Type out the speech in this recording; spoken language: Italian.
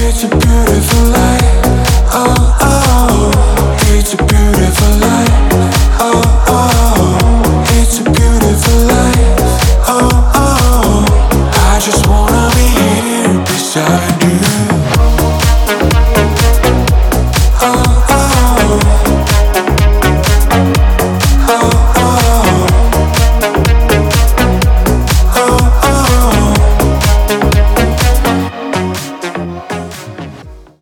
It's a beautiful light. Oh, oh, it's a beautiful light. Oh, oh.